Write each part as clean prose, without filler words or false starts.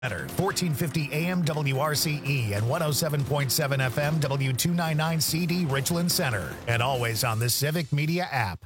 Center, 1450 AM WRCE and 107.7 FM W299 CD Richland Center. And always on the Civic Media app.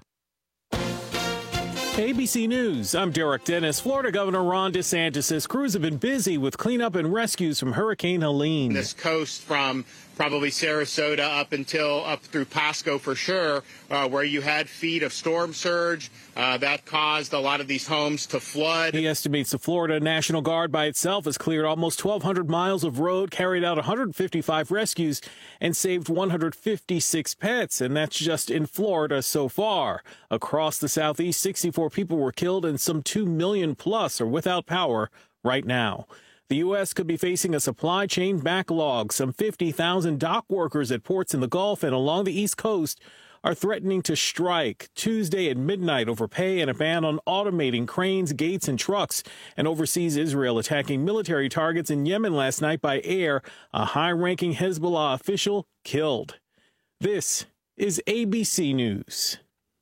ABC News, I'm Derek Dennis. Florida Governor Ron DeSantis says crews have been busy with cleanup and rescues from Hurricane Helene. This coast from probably Sarasota up through Pasco for sure, where you had feet of storm surge that caused a lot of these homes to flood. He estimates the Florida National Guard by itself has cleared almost 1,200 miles of road, carried out 155 rescues, and saved 156 pets. And that's just in Florida so far. Across the Southeast, 64 people were killed and some 2 million plus are without power right now. The U.S. could be facing a supply chain backlog. Some 50,000 dock workers at ports in the Gulf and along the East Coast are threatening to strike Tuesday at midnight over pay and a ban on automating cranes, gates, and trucks. And overseas, Israel attacking military targets in Yemen last night by air. A high-ranking Hezbollah official killed. This is ABC News.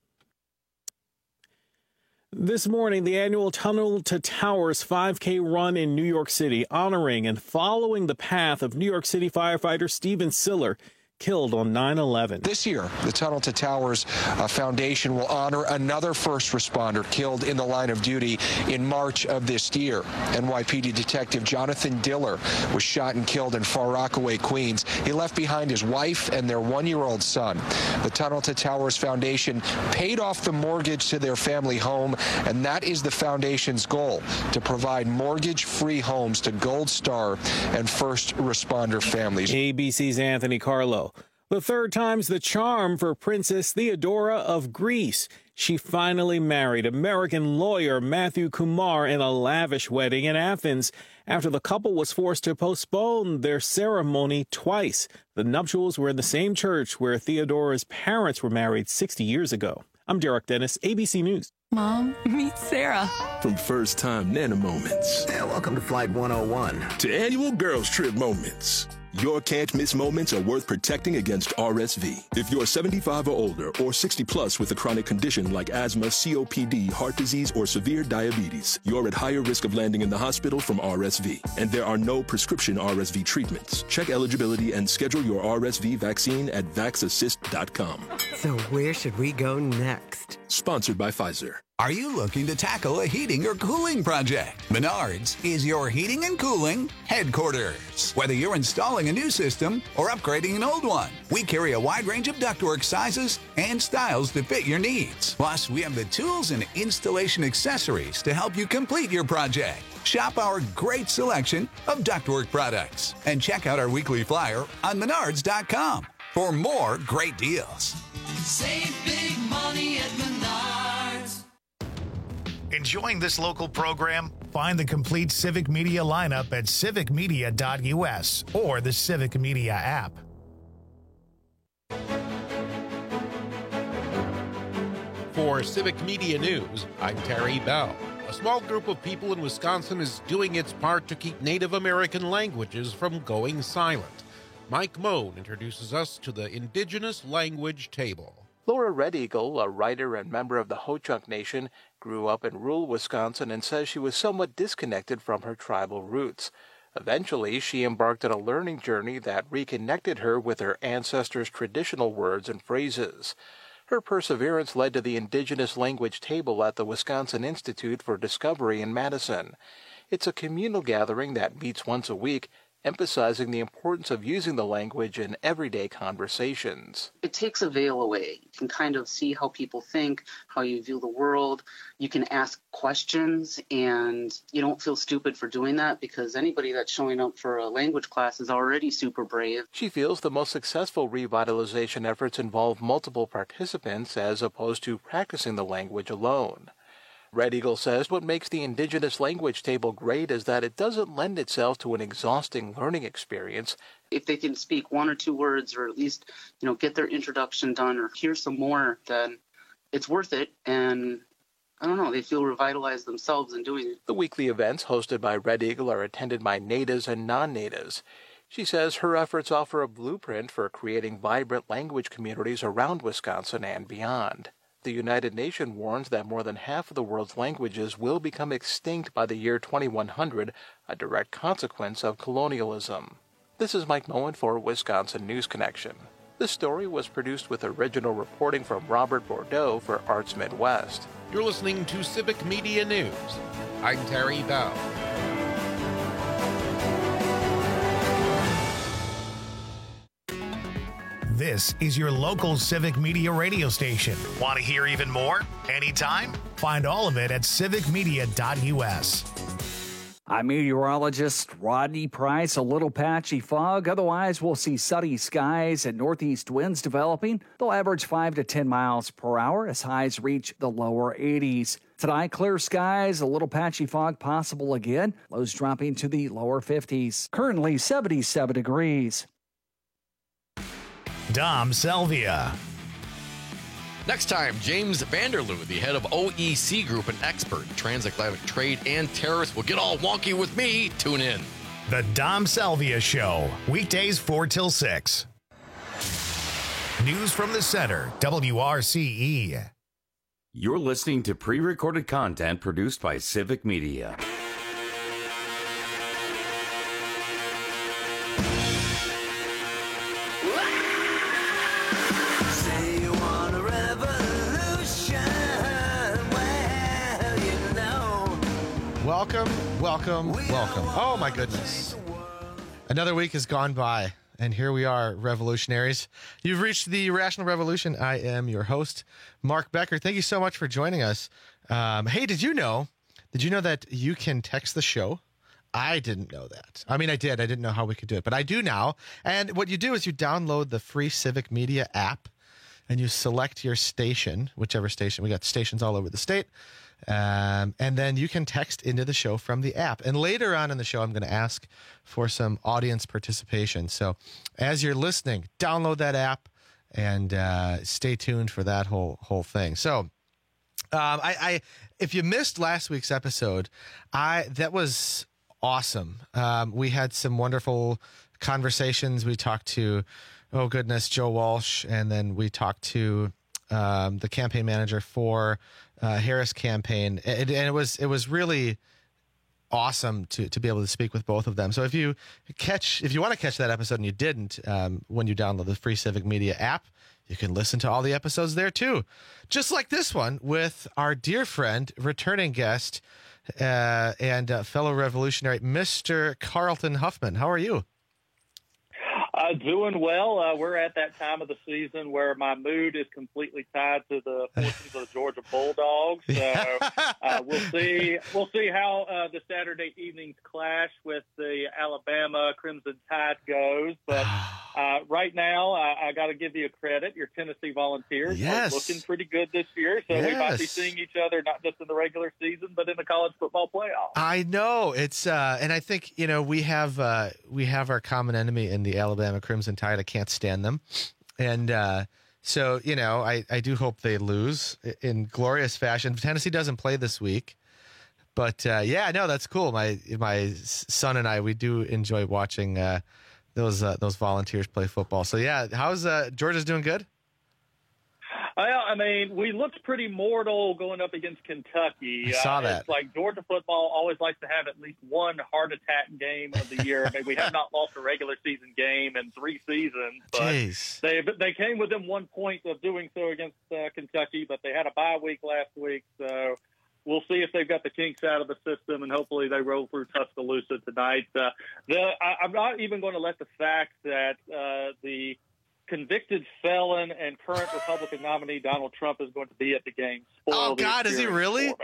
This morning, the annual Tunnel to Towers 5K run in New York City, honoring and following the path of New York City firefighter Stephen Siller, killed on 9/11. This year, the Tunnel to Towers Foundation will honor another first responder killed in the line of duty in March of this year. NYPD Detective Jonathan Diller was shot and killed in Far Rockaway, Queens. He left behind his wife and their 1-year-old son. The Tunnel to Towers Foundation paid off the mortgage to their family home, and that is the foundation's goal, to provide mortgage-free homes to Gold Star and first responder families. ABC's Anthony Carlo. The third time's the charm for Princess Theodora of Greece. She finally married American lawyer Matthew Kumar in a lavish wedding in Athens after the couple was forced to postpone their ceremony twice. The nuptials were in the same church where Theodora's parents were married 60 years ago. I'm Derek Dennis, ABC News. Mom, meet Sarah. From first-time Nana moments. Yeah, welcome to Flight 101. To annual girls trip moments. Your can't-miss moments are worth protecting against RSV. If you're 75 or older or 60 plus with a chronic condition like asthma, COPD, heart disease, or severe diabetes, you're at higher risk of landing in the hospital from RSV. And there are no prescription RSV treatments. Check eligibility and schedule your RSV vaccine at vaxassist.com. So where should we go next? Sponsored by Pfizer. Are you looking to tackle a heating or cooling project? Menards is your heating and cooling headquarters. Whether you're installing a new system or upgrading an old one, we carry a wide range of ductwork sizes and styles to fit your needs. Plus, we have the tools and installation accessories to help you complete your project. Shop our great selection of ductwork products and check out our weekly flyer on menards.com for more great deals. Save big money at Menards. Enjoying this local program? Find the complete Civic Media lineup at civicmedia.us or the Civic Media app. For Civic Media News, I'm Terry Bell. A small group of people in Wisconsin is doing its part to keep Native American languages from going silent. Mike Moan introduces us to the Indigenous Language Table. Laura Red Eagle, a writer and member of the Ho-Chunk Nation, grew up in rural Wisconsin and says she was somewhat disconnected from her tribal roots. Eventually, she embarked on a learning journey that reconnected her with her ancestors' traditional words and phrases. Her perseverance led to the Indigenous Language Table at the Wisconsin Institute for Discovery in Madison. It's a communal gathering that meets once a week, emphasizing the importance of using the language in everyday conversations. It takes a veil away. You can kind of see how people think, how you view the world. You can ask questions, and you don't feel stupid for doing that because anybody that's showing up for a language class is already super brave. She feels the most successful revitalization efforts involve multiple participants as opposed to practicing the language alone. Red Eagle says what makes the Indigenous Language Table great is that it doesn't lend itself to an exhausting learning experience. If they can speak one or two words or at least, get their introduction done or hear some more, then it's worth it. And I don't know, they feel revitalized themselves in doing it. The weekly events hosted by Red Eagle are attended by natives and non-natives. She says her efforts offer a blueprint for creating vibrant language communities around Wisconsin and beyond. The United Nations warns that more than half of the world's languages will become extinct by the year 2100, a direct consequence of colonialism. This is Mike Moen for Wisconsin News Connection. This story was produced with original reporting from Robert Bordeaux for Arts Midwest. You're listening to Civic Media News. I'm Terry Bell. This is your local Civic Media radio station. Want to hear even more? Anytime? Find all of it at civicmedia.us. I'm meteorologist Rodney Price. A little patchy fog. Otherwise, we'll see sunny skies and northeast winds developing. They'll average 5 to 10 miles per hour as highs reach the lower 80s. Tonight, clear skies, a little patchy fog possible again. Lows dropping to the lower 50s. Currently 77 degrees. Dom Selvia. Next time, James Vanderloo, the head of OEC Group and expert in transatlantic trade and tariffs, will get all wonky with me. Tune in. The Dom Selvia Show, weekdays 4 till 6. News from the Center, WRCE. You're listening to pre-recorded content produced by Civic Media. Welcome. Oh, my goodness. Another week has gone by, and here we are, revolutionaries. You've reached the Rational Revolution. I am your host, Mark Becker. Thank you so much for joining us. Hey, did you know that you can text the show? I didn't know that. I mean, I did. I didn't know how we could do it, but I do now. And what you do is you download the free Civic Media app, and you select your station, whichever station. We got stations all over the state. And then you can text into the show from the app. And later on in the show, I'm going to ask for some audience participation. So as you're listening, download that app and stay tuned for that whole thing. So if you missed last week's episode, that was awesome. We had some wonderful conversations. We talked to, oh goodness, Joe Walsh, and then we talked to the campaign manager for Harris campaign, and it was really awesome to be able to speak with both of them. So if you want to catch that episode and you didn't, when you download the free Civic Media app, you can listen to all the episodes there too, just like this one with our dear friend, returning guest, and fellow revolutionary, Mr. Carlton Huffman. How are you? Doing well. We're at that time of the season where my mood is completely tied to the fortunes of the Georgia Bulldogs. So we'll see how the Saturday evening's clash with the Alabama Crimson Tide goes. But right now, I got to give you credit. Your Tennessee Volunteers are looking pretty good this year. So we might be seeing each other not just in the regular season, but in the college football playoffs. I know it's, and I think we have our common enemy in the Alabama Crimson Tide. I can't stand them, and so I do hope they lose in glorious fashion. Tennessee doesn't play this week, but that's cool. My son and I, we do enjoy watching those Volunteers play football. So how's Georgia's doing? Good. Well, I mean, we looked pretty mortal going up against Kentucky. I saw that. It's like Georgia football always likes to have at least one heart attack game of the year. I mean, we have not lost a regular season game in 3 seasons. But they came within 1 point of doing so against Kentucky, but they had a bye week last week. So we'll see if they've got the kinks out of the system, and hopefully they roll through Tuscaloosa tonight. I'm not even going to let the fact that the convicted felon and current Republican nominee Donald Trump is going to be at the game. Oh, God, is he really?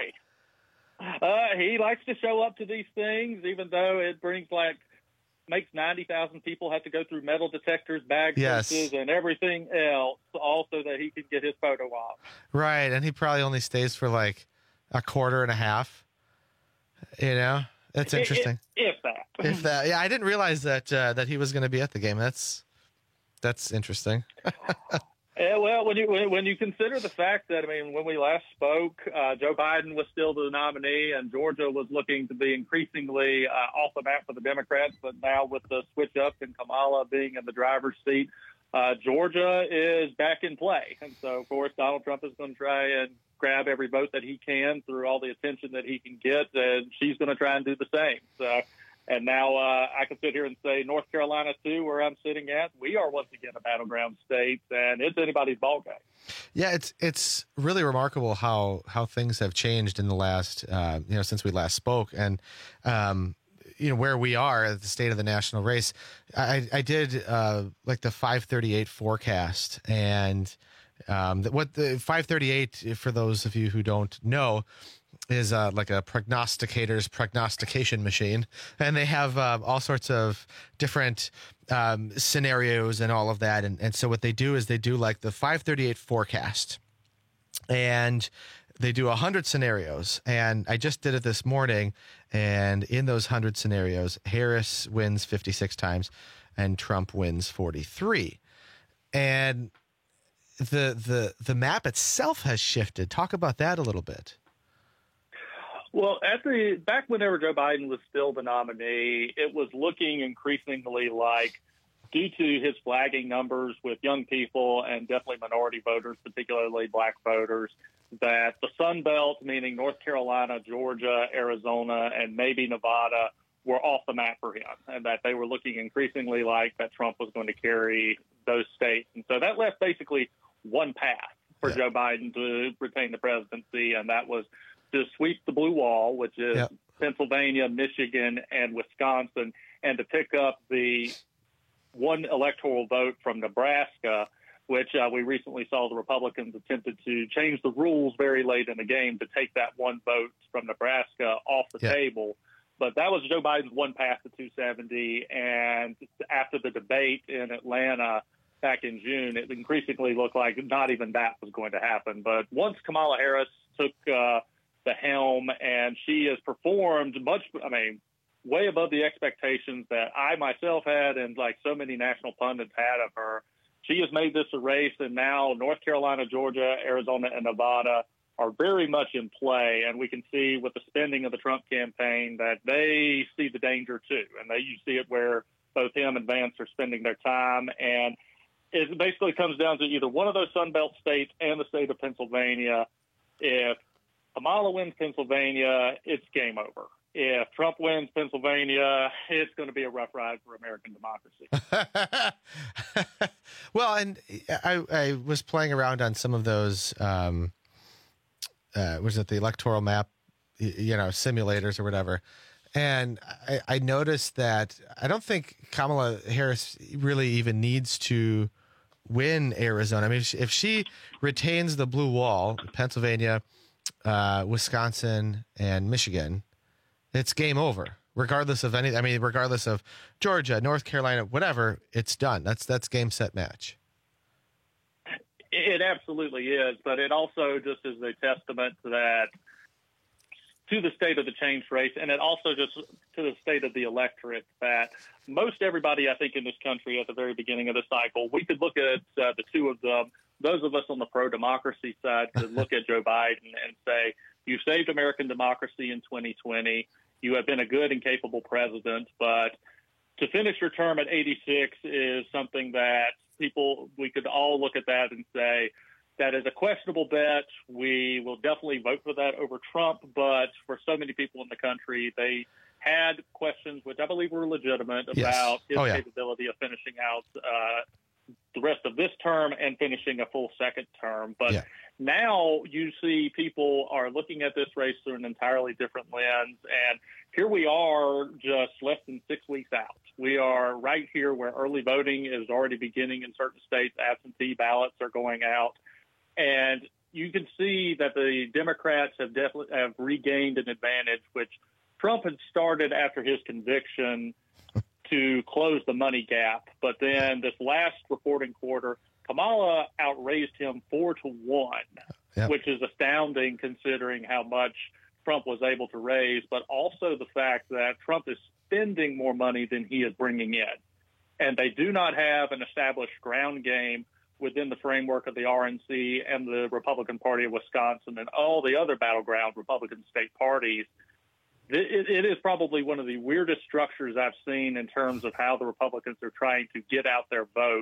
He likes to show up to these things, even though it makes 90,000 people have to go through metal detectors, bag searches, and everything else, all so that he can get his photo op. Right, and he probably only stays for like a quarter and a half. That's interesting. If that. Yeah, I didn't realize that he was going to be at the game. That's interesting. Well, when you consider the fact that, I mean, when we last spoke, Joe Biden was still the nominee, and Georgia was looking to be increasingly off the map for the Democrats. But now with the switch up and Kamala being in the driver's seat, Georgia is back in play. And so, of course, Donald Trump is going to try and grab every vote that he can through all the attention that he can get, and she's going to try and do the same. So, and now I can sit here and say North Carolina, too, where I'm sitting at, we are once again a battleground state, and it's anybody's ballgame. Yeah, it's really remarkable how things have changed in the last, since we last spoke. And, where we are at the state of the national race. I did like the 538 forecast, and what the 538, for those of you who don't know, is like a prognosticator's prognostication machine, and they have all sorts of different scenarios and all of that. And so what they do is they do like the 538 forecast, and they do 100 scenarios. And I just did it this morning, and in those 100 scenarios, Harris wins 56 times and Trump wins 43. And the map itself has shifted. Talk about that a little bit. Well, back whenever Joe Biden was still the nominee, it was looking increasingly like, due to his flagging numbers with young people and definitely minority voters, particularly black voters, that the Sun Belt, meaning North Carolina, Georgia, Arizona, and maybe Nevada, were off the map for him, and that they were looking increasingly like that Trump was going to carry those states. And so that left basically one path for Joe Biden to retain the presidency, and that was to sweep the blue wall, which is Pennsylvania, Michigan, and Wisconsin, and to pick up the one electoral vote from Nebraska, which we recently saw the Republicans attempted to change the rules very late in the game to take that one vote from Nebraska off the table. But that was Joe Biden's one path to 270. And after the debate in Atlanta back in June, it increasingly looked like not even that was going to happen. But once Kamala Harris took the helm, and she has performed way above the expectations that I myself had and like so many national pundits had of her. She has made this a race, and now North Carolina, Georgia, Arizona, and Nevada are very much in play. And we can see with the spending of the Trump campaign that they see the danger too. And you see it where both him and Vance are spending their time. And it basically comes down to either one of those Sun Belt states and the state of Pennsylvania. If Kamala wins Pennsylvania, it's game over. If Trump wins Pennsylvania, it's going to be a rough ride for American democracy. Well, and I was playing around on some of those, was it the electoral map, simulators or whatever. And I noticed that I don't think Kamala Harris really even needs to win Arizona. I mean, if she retains the blue wall, Pennsylvania, Wisconsin, and Michigan, it's game over, regardless of regardless of Georgia, North Carolina, whatever, it's done. That's game, set, match. It absolutely is, but it also just is a testament to the state of the change race, and it also just to the state of the electorate that most everybody, I think, in this country at the very beginning of the cycle, we could look at the two of them. Those of us on the pro-democracy side could look at Joe Biden and say, you saved American democracy in 2020. You have been a good and capable president, but to finish your term at 86 is something that we could all look at that and say, that is a questionable bet. We will definitely vote for that over Trump, but for so many people in the country, they had questions, which I believe were legitimate, about his capability of finishing out the rest of this term and finishing a full second term. But now you see people are looking at this race through an entirely different lens. And here we are just less than 6 weeks out. We are right here where early voting is already beginning in certain states. Absentee ballots are going out. And you can see that the Democrats have regained an advantage, which Trump had started after his conviction to close the money gap. But then this last reporting quarter, Kamala outraised him 4-1, which is astounding considering how much Trump was able to raise, but also the fact that Trump is spending more money than he is bringing in. And they do not have an established ground game within the framework of the RNC and the Republican Party of Wisconsin and all the other battleground Republican state parties. It is probably one of the weirdest structures I've seen in terms of how the Republicans are trying to get out their vote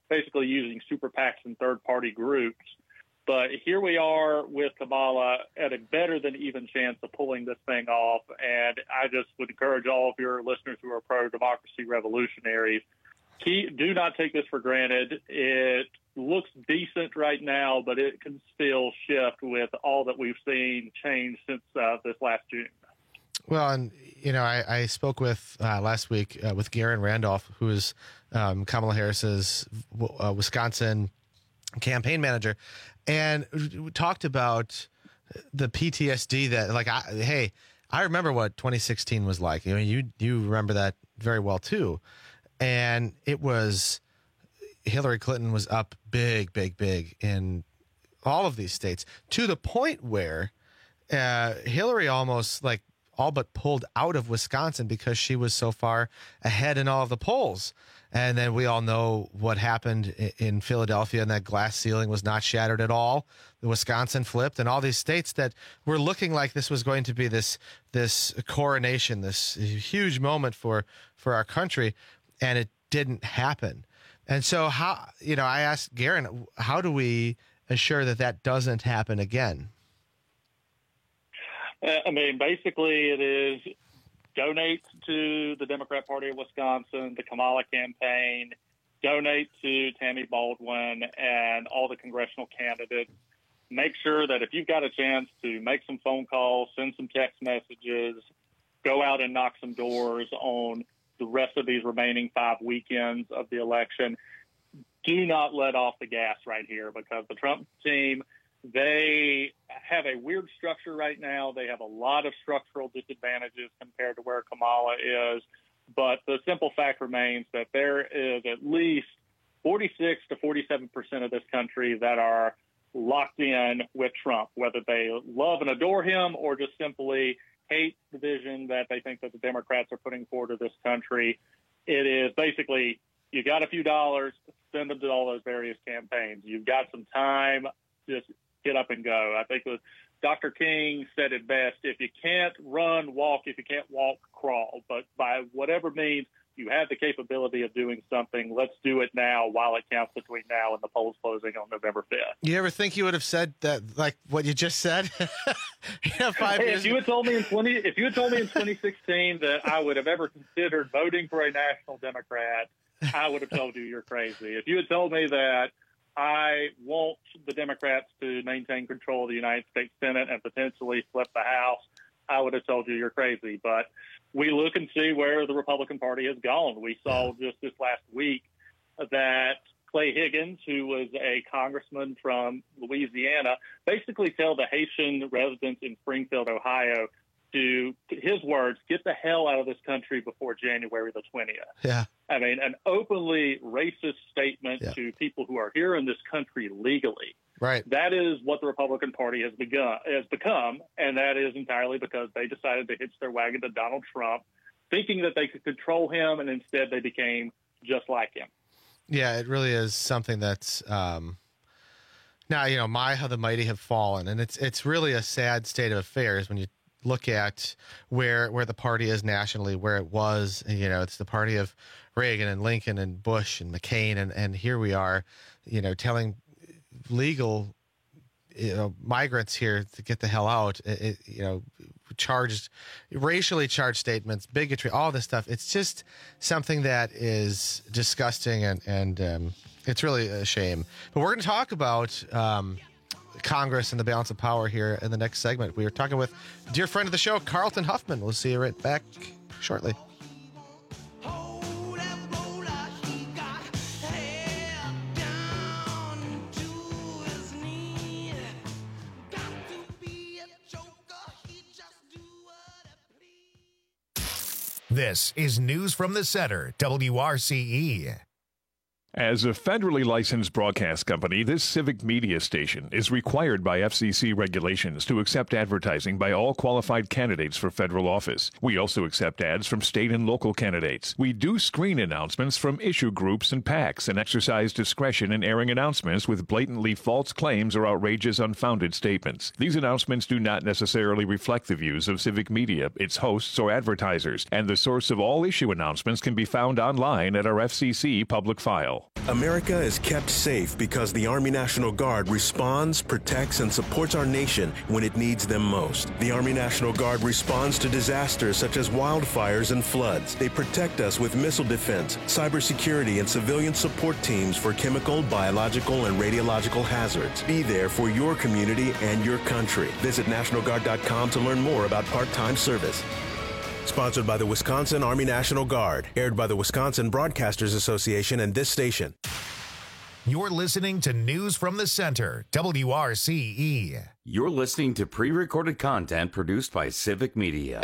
basically using super PACs and third-party groups. But here we are with Kamala at a better than even chance of pulling this thing off. And I just would encourage all of your listeners who are pro-democracy revolutionaries, do not take this for granted. It looks decent right now, but it can still shift with all that we've seen change since this last June. Well, and, I spoke with last week with Garen Randolph, who is Kamala Harris's Wisconsin campaign manager. And we talked about the PTSD that, I remember what 2016 was like. You remember that very well, too. And it was Hillary Clinton was up big in all of these states, to the point where Hillary almost all but pulled out of Wisconsin because she was so far ahead in all of the polls. And then we all know what happened in Philadelphia, and that glass ceiling was not shattered at all. The Wisconsin flipped, and all these states that were looking like this was going to be this coronation, this huge moment for our country, and it didn't happen. And so I asked Garen, how do we assure that doesn't happen again? Basically it is donate to the Democrat Party of Wisconsin, the Kamala campaign, donate to Tammy Baldwin and all the congressional candidates. Make sure that if you've got a chance to make some phone calls, send some text messages, go out and knock some doors on the rest of these remaining 5 weekends of the election. Do not let off the gas right here, because the Trump team, they have a weird structure right now. They have a lot of structural disadvantages compared to where Kamala is. But the simple fact remains that there is at least 46 to 47% of this country that are locked in with Trump, whether they love and adore him or just simply hate the vision that they think that the Democrats are putting forward to this country. It is basically, you got a few dollars, send them to all those various campaigns. You've got some time, just get up and go. I think Dr. King said it best: if you can't run, walk. If you can't walk, crawl. But by whatever means you have the capability of doing something, let's do it now while it counts between now and the polls closing on November 5th. You ever think you would have said that, like what you just said? 5 years If you had told me in 2016 that I would have ever considered voting for a national Democrat, I would have told you you're crazy. If you had told me that I want the Democrats to maintain control of the United States Senate and potentially flip the House, I would have told you you're crazy. But we look and see where the Republican Party has gone. We saw just this last week that Clay Higgins, who was a congressman from Louisiana, basically tell the Haitian residents in Springfield, Ohio, to his words, get the hell out of this country before January the 20th. Yeah. I mean, an openly racist statement to people who are here in this country legally. Right. That is what the Republican Party has become, and that is entirely because they decided to hitch their wagon to Donald Trump, thinking that they could control him, and instead they became just like him. Yeah, it really is something that's now, how the mighty have fallen, and it's really a sad state of affairs when you look at where the party is nationally, where it was. It's the party of Reagan and Lincoln and Bush and McCain, and here we are, telling legal migrants here to get the hell out. Racially charged statements, bigotry, all this stuff. It's just something that is disgusting, and it's really a shame. But we're going to talk about Congress and the balance of power here in the next segment. We are talking with a dear friend of the show, Carlton Huffman. We'll see you right back shortly. This is News from the Center, WRCE. As a federally licensed broadcast company, this civic media station is required by FCC regulations to accept advertising by all qualified candidates for federal office. We also accept ads from state and local candidates. We do screen announcements from issue groups and PACs and exercise discretion in airing announcements with blatantly false claims or outrageous, unfounded statements. These announcements do not necessarily reflect the views of civic media, its hosts, or advertisers, and the source of all issue announcements can be found online at our FCC public file. America is kept safe because the Army National Guard responds, protects, and supports our nation when it needs them most. The Army National Guard responds to disasters such as wildfires and floods. They protect us with missile defense, cybersecurity, and civilian support teams for chemical, biological, and radiological hazards. Be there for your community and your country. Visit NationalGuard.com to learn more about part-time service. Sponsored by the Wisconsin Army National Guard. Aired by the Wisconsin Broadcasters Association and this station. You're listening to News from the Center, WRCE. You're listening to pre-recorded content produced by Civic Media.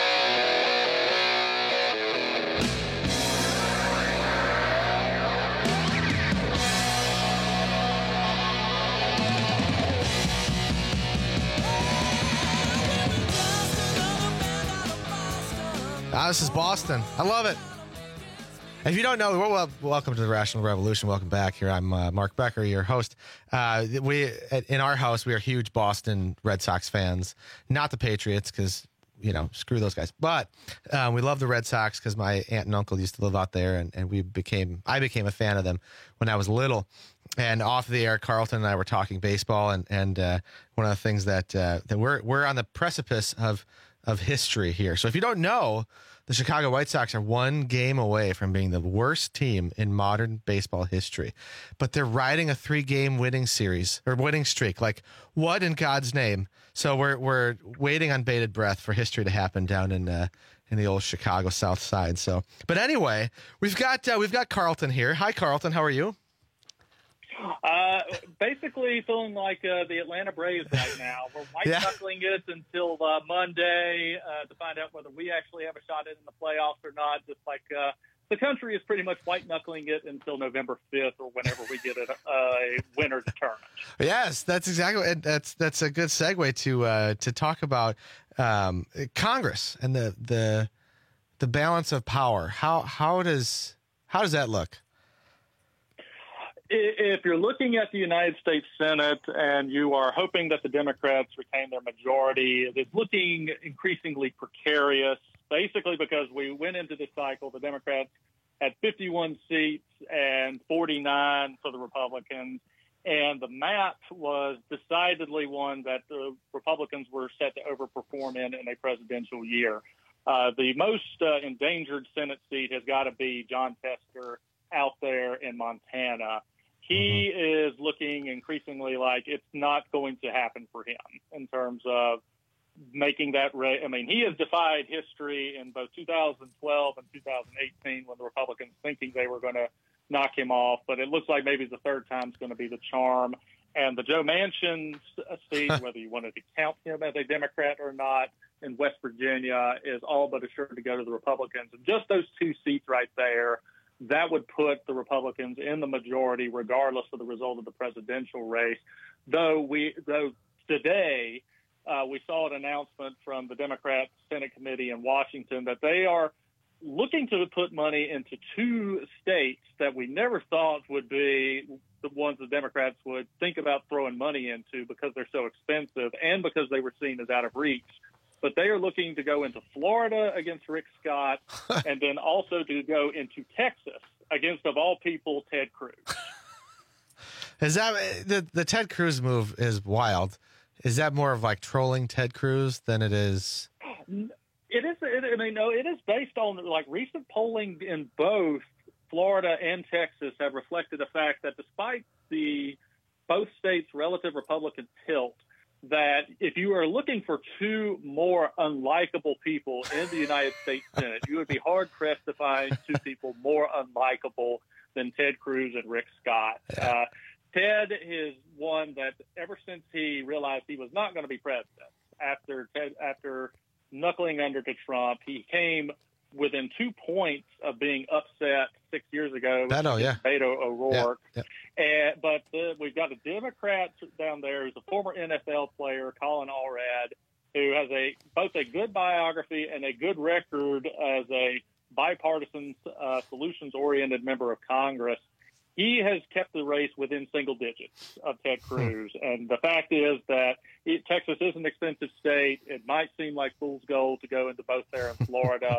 This is Boston. I love it. If you don't know, well, welcome to the Rational Revolution. Welcome back here. I'm Mark Becker, your host. In our house, we are huge Boston Red Sox fans. Not the Patriots, because, screw those guys. But we love the Red Sox because my aunt and uncle used to live out there, and I became a fan of them when I was little. And off the air, Carlton and I were talking baseball, and one of the things that we're on the precipice of history here. So if you don't know, the Chicago White Sox are one game away from being the worst team in modern baseball history, but they're riding a 3-game winning streak. Like, what in God's name? So we're waiting on bated breath for history to happen down in the old Chicago South Side. So, but anyway, we've got Carlton here. Hi, Carlton. How are you? Basically feeling like the Atlanta Braves right now. We're white-knuckling it until Monday to find out whether we actually have a shot in the playoffs or not, just like the country is pretty much white-knuckling it until November 5th or whenever we get a winner's tournament. Yes, that's exactly. That's a good segue to talk about Congress and the balance of power. How does that look? If you're looking at the United States Senate and you are hoping that the Democrats retain their majority, it's looking increasingly precarious, basically because we went into this cycle, the Democrats had 51 seats and 49 for the Republicans, and the map was decidedly one that the Republicans were set to overperform in a presidential year. The most endangered Senate seat has got to be John Tester out there in Montana. He is looking increasingly like it's not going to happen for him in terms of making that race. I mean, he has defied history in both 2012 and 2018 when the Republicans thinking they were going to knock him off, but it looks like maybe the third time's going to be the charm. And the Joe Manchin seat, whether you wanted to count him as a Democrat or not, in West Virginia is all but assured to go to the Republicans. And just those two seats right there, that would put the Republicans in the majority regardless of the result of the presidential race. Though today we saw an announcement from the Democrat Senate Committee in Washington that they are looking to put money into two states that we never thought would be the ones the Democrats would think about throwing money into because they're so expensive and because they were seen as out of reach. But they are looking to go into Florida against Rick Scott and then also to go into Texas against, of all people, Ted Cruz. Is that the Ted Cruz move is wild? Is that more of like trolling Ted Cruz than it is? It is. It is based on like recent polling in both Florida and Texas have reflected the fact that despite both states' relative Republican tilt, that if you are looking for two more unlikable people in the United States Senate, you would be hard-pressed to find two people more unlikable than Ted Cruz and Rick Scott. Ted is one that ever since he realized he was not going to be president, after knuckling under to Trump, he came within 2 points of being upset 6 years ago with Beto O'Rourke. But we've got a Democrat down there who's a former NFL player, Colin Allred, who has both a good biography and a good record as a bipartisan, solutions-oriented member of Congress. He has kept the race within single digits of Ted Cruz. And the fact is that Texas is an expensive state. It might seem like fool's gold to go into both there in Florida.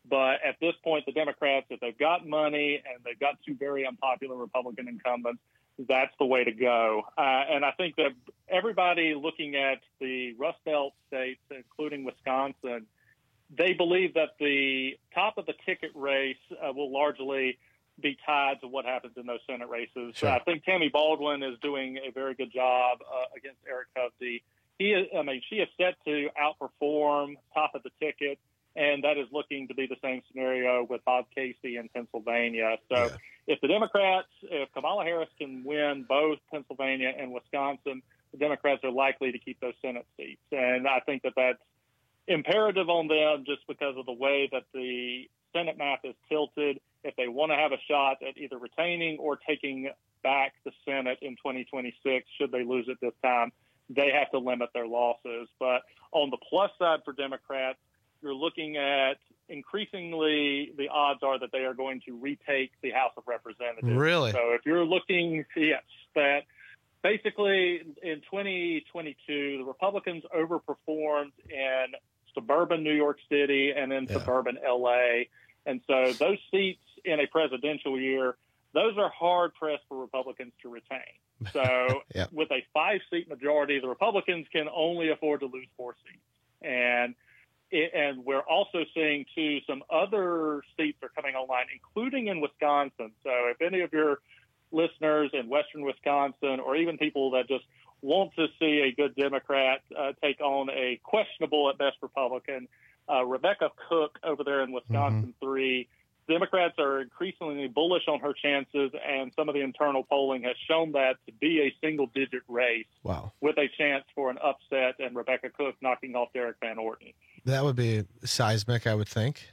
But at this point, the Democrats, if they've got money and they've got two very unpopular Republican incumbents, that's the way to go. And I think that everybody looking at the Rust Belt states, including Wisconsin, they believe that the top of the ticket race will largely be tied to what happens in those Senate races. Sure. I think Tammy Baldwin is doing a very good job against Eric Hovde. She is set to outperform top of the ticket, and that is looking to be the same scenario with Bob Casey in Pennsylvania. So if Kamala Harris can win both Pennsylvania and Wisconsin, the Democrats are likely to keep those Senate seats. And I think that that's imperative on them just because of the way that the Senate map is tilted. If they want to have a shot at either retaining or taking back the Senate in 2026, should they lose it this time, they have to limit their losses. But on the plus side for Democrats, you're looking at increasingly the odds are that they are going to retake the House of Representatives. Really? So if you're looking, that basically in 2022, the Republicans overperformed in suburban New York City and in suburban LA. And so those seats in a presidential year, those are hard pressed for Republicans to retain. So with a 5-seat majority, the Republicans can only afford to lose 4 seats. And we're also seeing, too, some other seats are coming online, including in Wisconsin. So if any of your listeners in western Wisconsin, or even people that just want to see a good Democrat take on a questionable at best Republican, Rebecca Cook over there in Wisconsin 3, Democrats are increasingly bullish on her chances, and some of the internal polling has shown that to be a single-digit race with a chance for an upset and Rebecca Cook knocking off Derek Van Orton. That would be seismic, I would think.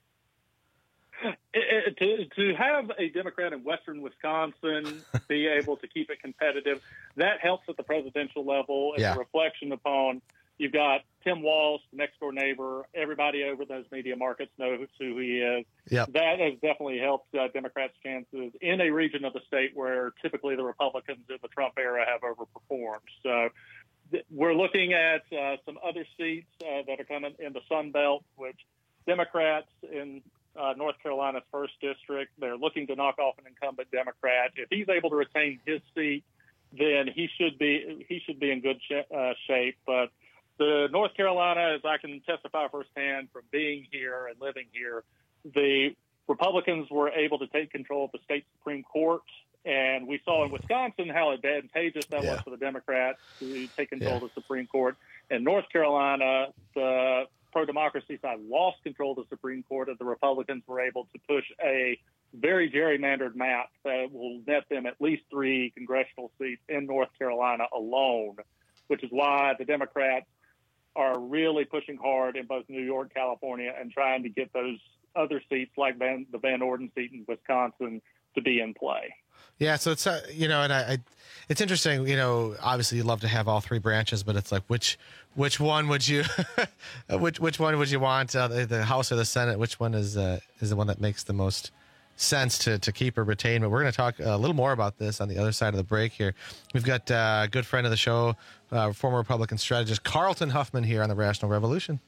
To have a Democrat in western Wisconsin be able to keep it competitive, that helps at the presidential level. It's a reflection upon you've got Tim Walz, the next-door neighbor. Everybody over those media markets knows who he is. That has definitely helped Democrats' chances in a region of the state where typically the Republicans in the Trump era have overperformed. So we're looking at some other seats that are coming in the Sun Belt, which Democrats in North Carolina's 1st District, they're looking to knock off an incumbent Democrat. If he's able to retain his seat, then he should be in good shape. But the North Carolina, as I can testify firsthand from being here and living here, the Republicans were able to take control of the state Supreme Court. And we saw in Wisconsin how advantageous that was for the Democrats to take control of the Supreme Court. In North Carolina, the pro-democracy side lost control of the Supreme Court, and the Republicans were able to push a very gerrymandered map that will net them at least 3 congressional seats in North Carolina alone, which is why the Democrats are really pushing hard in both New York, California, and trying to get those other seats like the Van Orden seat in Wisconsin to be in play. Yeah, so it's and it's interesting. Obviously, you'd love to have all 3 branches, but it's like which one would you which one would you want, the House or the Senate? Which one is the one that makes the most sense to keep or retain? But we're going to talk a little more about this on the other side of the break. Here, we've got a good friend of the show, former Republican strategist Carlton Huffman here on the Rational Revolution.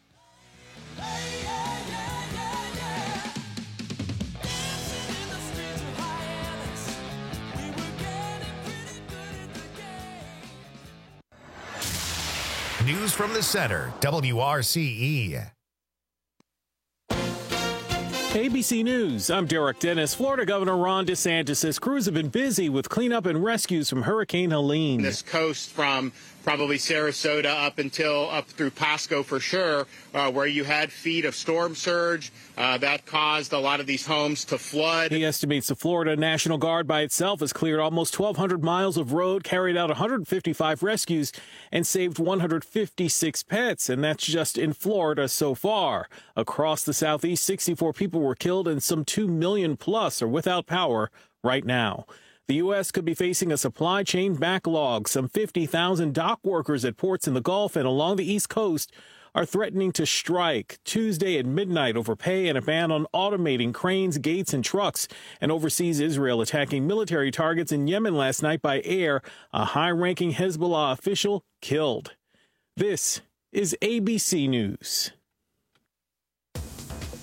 News from the center, WRCE. ABC News, I'm Derek Dennis. Florida Governor Ron DeSantis' crews have been busy with cleanup and rescues from Hurricane Helene. This coast from probably Sarasota up through Pasco for sure, where you had feet of storm surge that caused a lot of these homes to flood. He estimates the Florida National Guard by itself has cleared almost 1,200 miles of road, carried out 155 rescues, and saved 156 pets. And that's just in Florida so far. Across the Southeast, 64 people were killed and some 2 million plus are without power right now. The U.S. could be facing a supply chain backlog. Some 50,000 dock workers at ports in the Gulf and along the East Coast are threatening to strike Tuesday at midnight over pay and a ban on automating cranes, gates, and trucks. And overseas, Israel attacking military targets in Yemen last night by air. A high-ranking Hezbollah official killed. This is ABC News.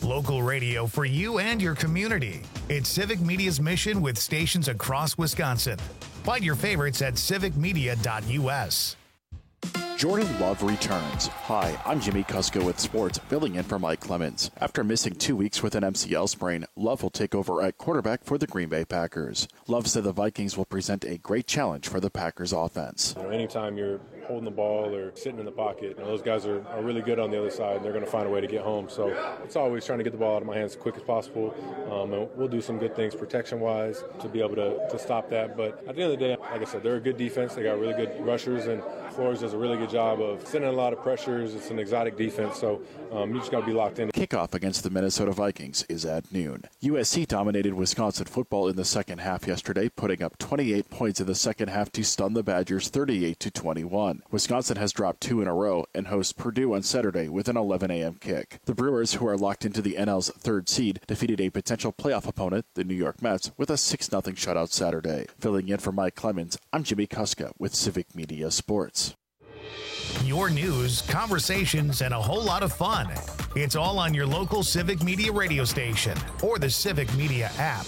Local radio for you and your community. It's Civic Media's mission with stations across Wisconsin. Find your favorites at civicmedia.us. Jordan Love returns. Hi, I'm Jimmy Kuska with sports, filling in for Mike Clemens. After missing 2 weeks with an MCL sprain, Love will take over at quarterback for the Green Bay Packers. Love said the Vikings will present a great challenge for the Packers offense. Anytime you're holding the ball or sitting in the pocket, those guys are really good on the other side. They're going to find a way to get home. So it's always trying to get the ball out of my hands as quick as possible. And we'll do some good things protection-wise to be able to stop that. But at the end of the day, like I said, they're a good defense. They got really good rushers, and Flores does a really good job of sending a lot of pressures. It's an exotic defense, so you just got to be locked in. Kickoff against the Minnesota Vikings is at noon. USC dominated Wisconsin football in the second half yesterday, putting up 28 points in the second half to stun the Badgers 38-21. Wisconsin has dropped 2 in a row and hosts Purdue on Saturday with an 11 a.m. kick. The Brewers, who are locked into the NL's third seed, defeated a potential playoff opponent, the New York Mets, with a 6-0 shutout Saturday. Filling in for Mike Clemens, I'm Jimmy Kuska with Civic Media Sports. Your news, conversations, and a whole lot of fun. It's all on your local Civic Media radio station or the Civic Media app.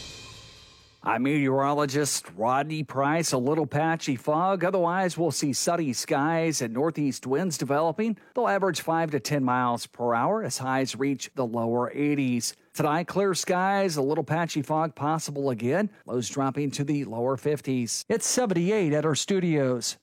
I'm meteorologist Rodney Price. A little patchy fog. Otherwise, we'll see sunny skies and northeast winds developing. They'll average 5 to 10 miles per hour as highs reach the lower 80s. Tonight, clear skies, a little patchy fog possible again. Lows dropping to the lower 50s. It's 78 at our studios.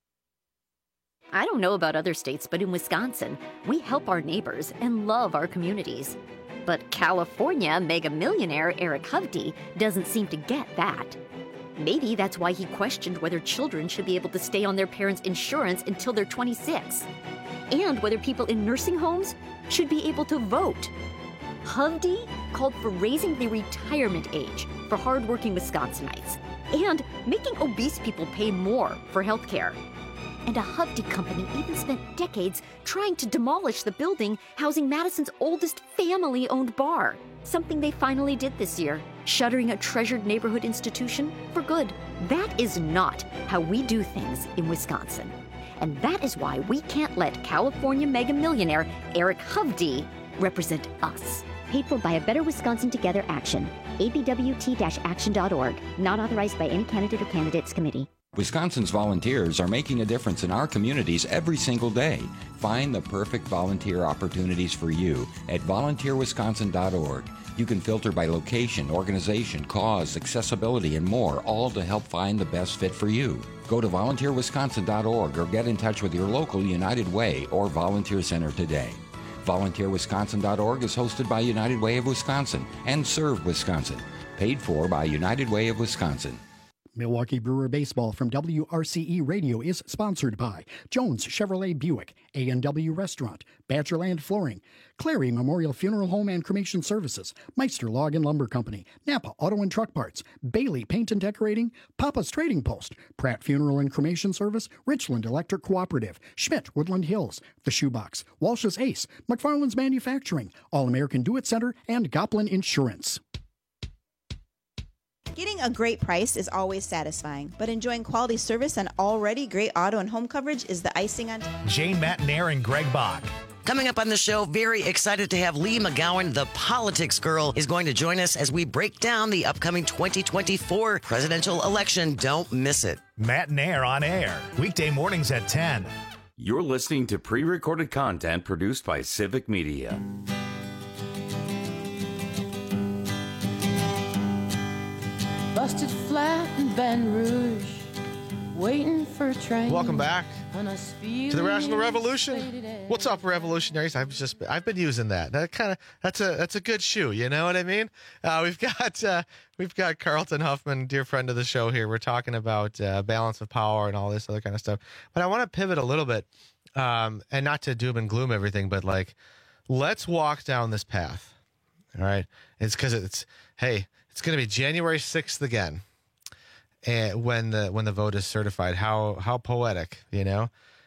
I don't know about other states, but in Wisconsin, we help our neighbors and love our communities. But California mega millionaire Eric Hovde doesn't seem to get that. Maybe that's why he questioned whether children should be able to stay on their parents' insurance until they're 26, and whether people in nursing homes should be able to vote. Hovde called for raising the retirement age for hardworking Wisconsinites and making obese people pay more for health care. And a Hovde company even spent decades trying to demolish the building housing Madison's oldest family-owned bar. Something they finally did this year, shuttering a treasured neighborhood institution for good. That is not how we do things in Wisconsin. And that is why we can't let California mega millionaire Eric Hovde represent us. Paid for by a Better Wisconsin Together Action. abwt-action.org. Not authorized by any candidate or candidates committee. Wisconsin's volunteers are making a difference in our communities every single day. Find the perfect volunteer opportunities for you at volunteerwisconsin.org. You can filter by location, organization, cause, accessibility, and more, all to help find the best fit for you. Go to volunteerwisconsin.org or get in touch with your local United Way or Volunteer Center today. VolunteerWisconsin.org is hosted by United Way of Wisconsin and Serve Wisconsin. Paid for by United Way of Wisconsin. Milwaukee Brewer Baseball from WRCE Radio is sponsored by Jones Chevrolet Buick, A&W Restaurant, Badgerland Flooring, Clary Memorial Funeral Home and Cremation Services, Meister Log and Lumber Company, Napa Auto and Truck Parts, Bailey Paint and Decorating, Papa's Trading Post, Pratt Funeral and Cremation Service, Richland Electric Cooperative, Schmidt Woodland Hills, The Shoebox, Walsh's Ace, McFarland's Manufacturing, All-American Do-It Center, and Goplin Insurance. Getting a great price is always satisfying, but enjoying quality service and already great auto and home coverage is the icing on top. Jane Matanair and Greg Bach. Coming up on the show, very excited to have Lee McGowan, the politics girl, is going to join us as we break down the upcoming 2024 presidential election. Don't miss it. Matanair on air, weekday mornings at 10. You're listening to pre-recorded content produced by Civic Media. Busted flat in Baton Rouge, waiting for a train. Welcome back to the Rational Revolution. What's up, revolutionaries? I've been using that. That's a good shoe. You know what I mean? We've got Carlton Huffman, dear friend of the show here. We're talking about balance of power and all this other kind of stuff. But I want to pivot a little bit, and not to doom and gloom everything, but let's walk down this path. All right, it's because it's going to be January 6th again, and when the vote is certified. How poetic, you know?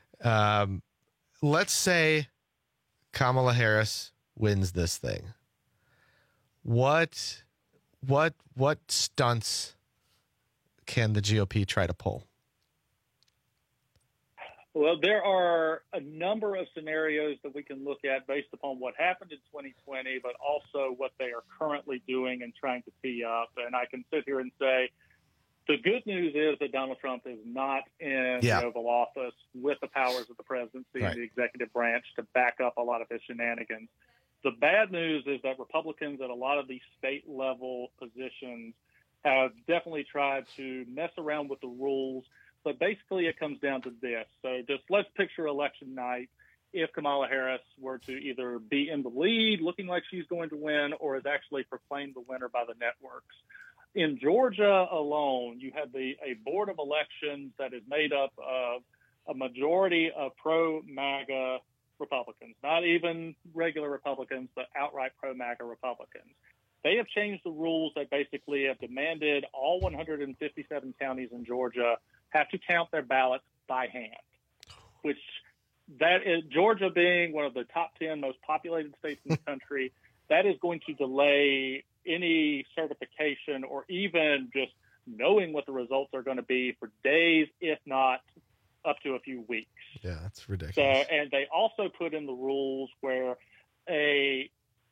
Let's say Kamala Harris wins this thing. What stunts can the GOP try to pull? Well, there are a number of scenarios that we can look at based upon what happened in 2020, but also what they are currently doing and trying to tee up. And I can sit here and say the good news is that Donald Trump is not in the Oval Office with the powers of the presidency and the executive branch to back up a lot of his shenanigans. The bad news is that Republicans at a lot of these state-level positions have definitely tried to mess around with the rules. But basically, it comes down to this. So just let's picture election night. If Kamala Harris were to either be in the lead, looking like she's going to win, or is actually proclaimed the winner by the networks. In Georgia alone, you have a board of elections that is made up of a majority of pro-MAGA Republicans, not even regular Republicans, but outright pro-MAGA Republicans. They have changed the rules that basically have demanded all 157 counties in Georgia have to count their ballots by hand, which that is Georgia being one of the top 10 most populated states in the country. That is going to delay any certification or even just knowing what the results are going to be for days, if not up to a few weeks. Yeah, that's ridiculous. So, and they also put in the rules where the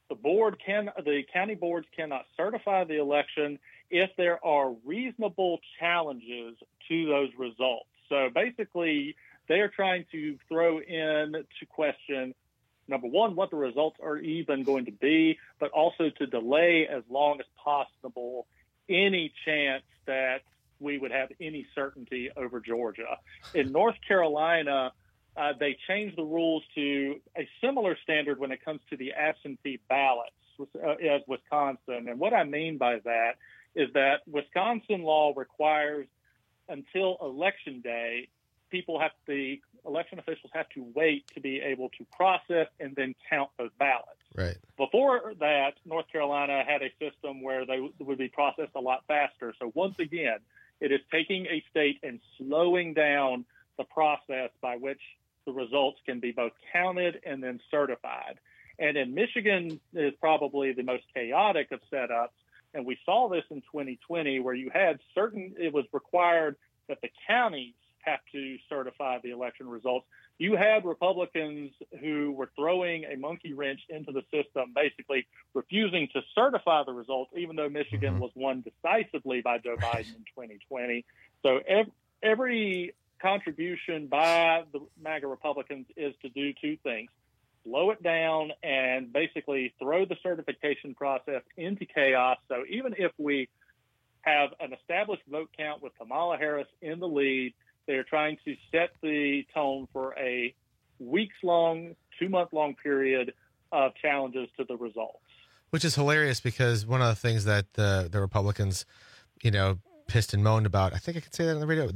county boards cannot certify the election if there are reasonable challenges to those results. So basically, they are trying to throw in to question, number one, what the results are even going to be, but also to delay as long as possible any chance that we would have any certainty over Georgia. In North Carolina, they changed the rules to a similar standard when it comes to the absentee ballots as Wisconsin. And what I mean by that is that Wisconsin law requires until election day, the election officials have to wait to be able to process and then count those ballots. Right. Before that, North Carolina had a system where they would be processed a lot faster. So once again, it is taking a state and slowing down the process by which the results can be both counted and then certified. And in Michigan is probably the most chaotic of setups. And we saw this in 2020 where it was required that the counties have to certify the election results. You had Republicans who were throwing a monkey wrench into the system, basically refusing to certify the results, even though Michigan was won decisively by Joe Biden in 2020. So every contribution by the MAGA Republicans is to do two things: slow it down and basically throw the certification process into chaos. So even if we have an established vote count with Kamala Harris in the lead, they're trying to set the tone for a weeks-long, 2-month-long period of challenges to the results. Which is hilarious because one of the things that the Republicans, pissed and moaned about, I think I can say that on the radio,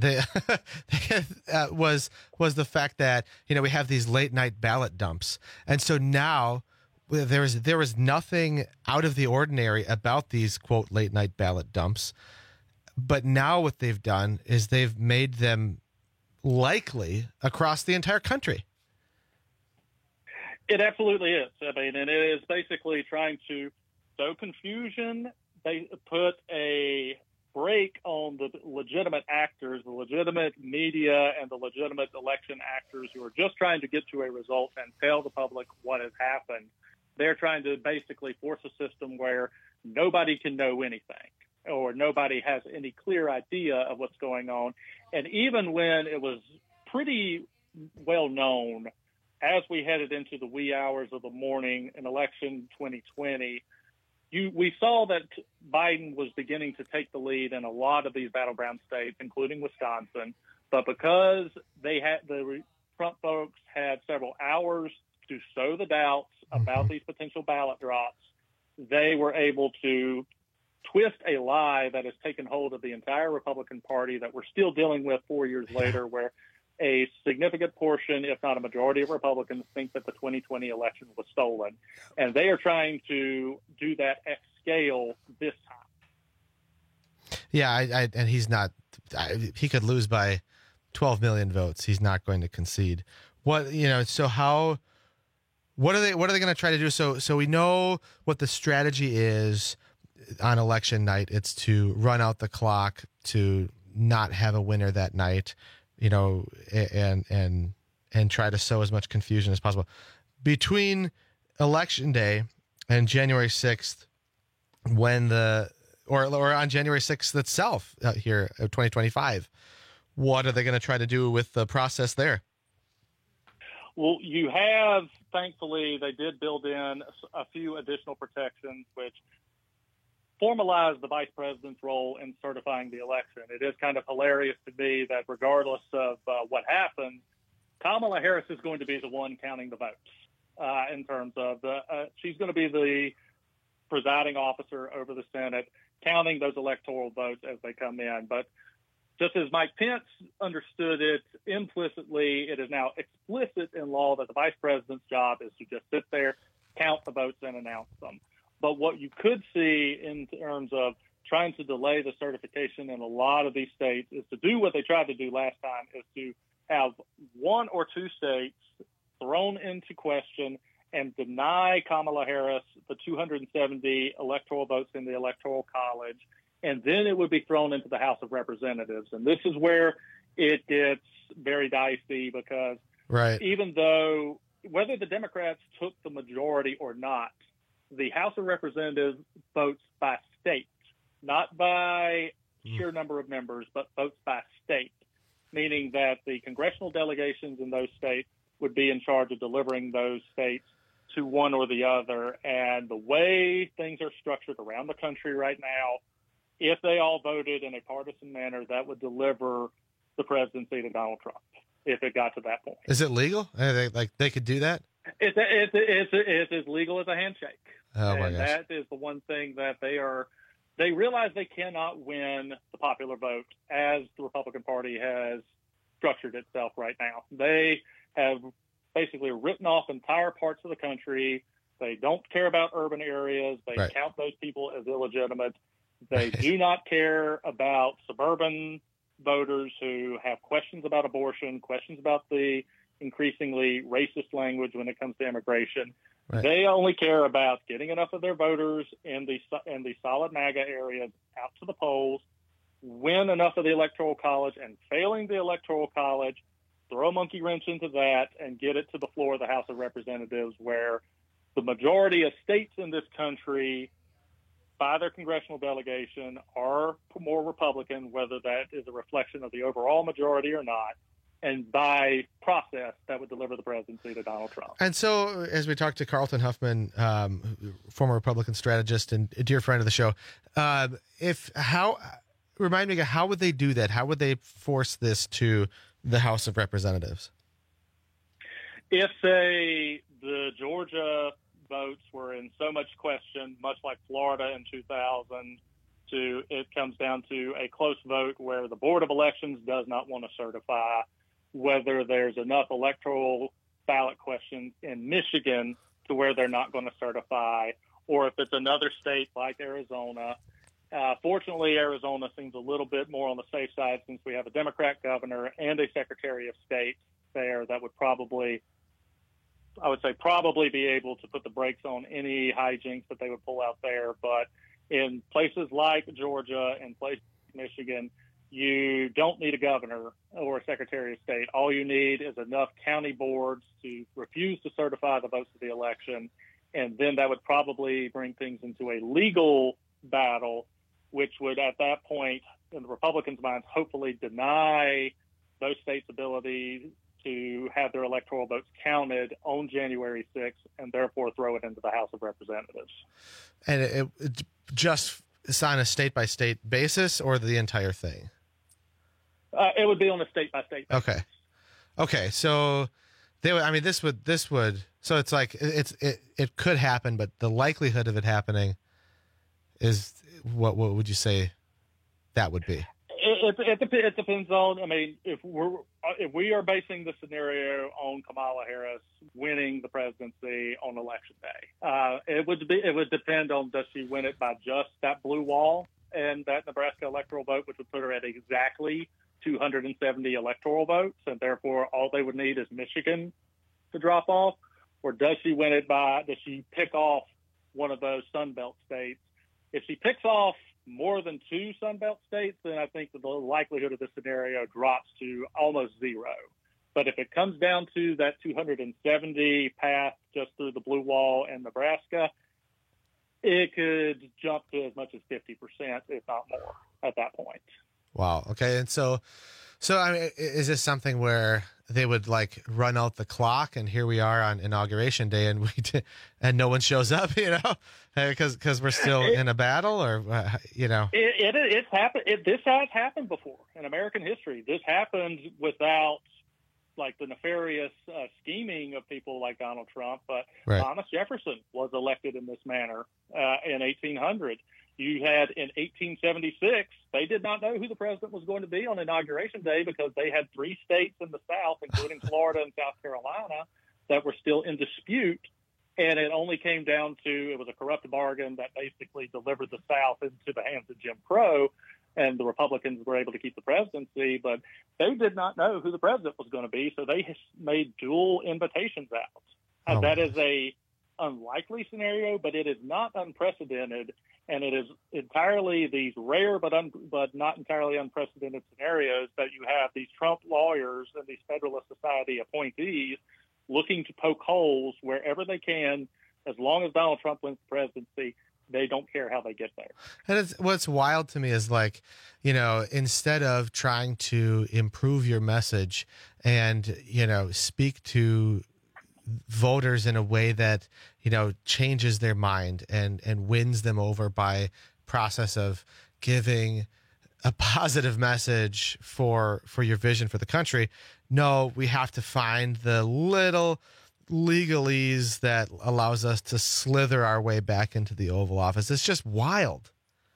was the fact that, we have these late night ballot dumps. And so now there was nothing out of the ordinary about these, quote, late night ballot dumps. But now what they've done is they've made them likely across the entire country. It absolutely is. I mean, and it is basically trying to sow confusion. They put a break on the legitimate actors, the legitimate media, and the legitimate election actors who are just trying to get to a result and tell the public what has happened. They're trying to basically force a system where nobody can know anything, or nobody has any clear idea of what's going on. And even when it was pretty well known, as we headed into the wee hours of the morning in election 2020, we saw that Biden was beginning to take the lead in a lot of these battleground states, including Wisconsin. But because the Trump folks had several hours to sow the doubts about these potential ballot drops, they were able to twist a lie that has taken hold of the entire Republican Party that we're still dealing with 4 years later, where a significant portion, if not a majority of Republicans, think that the 2020 election was stolen. And they are trying to do that at scale this time. Yeah, and he's not he could lose by 12 million votes. He's not going to concede. What are they going to try to do? So we know what the strategy is on election night. It's to run out the clock, to not have a winner that night. and try to sow as much confusion as possible. Between Election Day and January 6th, or on January 6th itself here, 2025, what are they going to try to do with the process there? Well, you have, thankfully, they did build in a few additional protections, which formalize the vice president's role in certifying the election. It is kind of hilarious to me that regardless of what happens, Kamala Harris is going to be the one counting the votes in terms of she's going to be the presiding officer over the Senate, counting those electoral votes as they come in. But just as Mike Pence understood it implicitly, it is now explicit in law that the vice president's job is to just sit there, count the votes, and announce them. But what you could see in terms of trying to delay the certification in a lot of these states is to do what they tried to do last time, is to have one or two states thrown into question and deny Kamala Harris the 270 electoral votes in the Electoral College, and then it would be thrown into the House of Representatives. And this is where it gets very dicey because even though whether the Democrats took the majority or not, the House of Representatives votes by state, not by sheer number of members, but votes by state, meaning that the congressional delegations in those states would be in charge of delivering those states to one or the other. And the way things are structured around the country right now, if they all voted in a partisan manner, that would deliver the presidency to Donald Trump if it got to that point. Is it legal? They could do that? It's as legal as a handshake. Oh, my and gosh. that is the one thing that they realize they cannot win the popular vote as the Republican Party has structured itself right now. They have basically written off entire parts of the country. They don't care about urban areas. They count those people as illegitimate. They do not care about suburban voters who have questions about abortion, questions about the increasingly racist language when it comes to immigration. They only care about getting enough of their voters in the solid MAGA areas out to the polls, win enough of the Electoral College, and failing the Electoral College, throw a monkey wrench into that and get it to the floor of the House of Representatives, where the majority of states in this country, by their congressional delegation, are more Republican, whether that is a reflection of the overall majority or not. And by process, that would deliver the presidency to Donald Trump. And so, as we talked to Carlton Huffman, former Republican strategist and a dear friend of the show, remind me, how would they do that? How would they force this to the House of Representatives? If, say, the Georgia votes were in so much question, much like Florida in 2000, it comes down to a close vote where the Board of Elections does not want to certify, whether there's enough electoral ballot questions in Michigan to where they're not going to certify, or if it's another state like Arizona. Fortunately, Arizona seems a little bit more on the safe side since we have a Democrat governor and a Secretary of State there that would probably be able to put the brakes on any hijinks that they would pull out there. But in places like Georgia and places like Michigan, you don't need a governor or a Secretary of State. All you need is enough county boards to refuse to certify the votes of the election, and then that would probably bring things into a legal battle, which would, at that point, in the Republicans' minds, hopefully deny those states' ability to have their electoral votes counted on January 6th and therefore throw it into the House of Representatives. And it just sign a state-by-state basis or the entire thing? It would be on a state-by-state basis. Okay. So this would. So it's like it could happen, but the likelihood of it happening is what would you say that would be? It depends on. I mean, if we are basing the scenario on Kamala Harris winning the presidency on Election Day, it would depend on, does she win it by just that blue wall and that Nebraska electoral vote, which would put her at exactly 270 electoral votes, and therefore all they would need is Michigan to drop off, or does she win it does she pick off one of those Sun Belt states? If she picks off more than 2 Sun Belt states, then I think that the likelihood of this scenario drops to almost 0. But if it comes down to that 270 path just through the Blue Wall and Nebraska, it could jump to as much as 50%, if not more, at that point. Wow. Okay. And so I mean, is this something where they would like run out the clock, and here we are on Inauguration Day, and and no one shows up, you know, because we're still in a battle, or you know? It's happened. This has happened before in American history. This happened without like the nefarious scheming of people like Donald Trump, but Right. Thomas Jefferson was elected in this manner in 1800. You had in 1876, they did not know who the president was going to be on Inauguration Day because they had 3 states in the South, including Florida and South Carolina, that were still in dispute. And it only came down to, it was a corrupt bargain that basically delivered the South into the hands of Jim Crow, and the Republicans were able to keep the presidency, but they did not know who the president was going to be, so they made dual invitations out. That is a unlikely scenario, but it is not unprecedented, and it is entirely these rare but not entirely unprecedented scenarios that you have these Trump lawyers and these Federalist Society appointees looking to poke holes wherever they can. As long as Donald Trump wins the presidency, they don't care how they get there. And what's wild to me is, like, you know, instead of trying to improve your message and, you know, speak to voters in a way that, you know, changes their mind and wins them over by process of giving a positive message for your vision for the country. No, we have to find the little legalese that allows us to slither our way back into the Oval Office. It's just wild.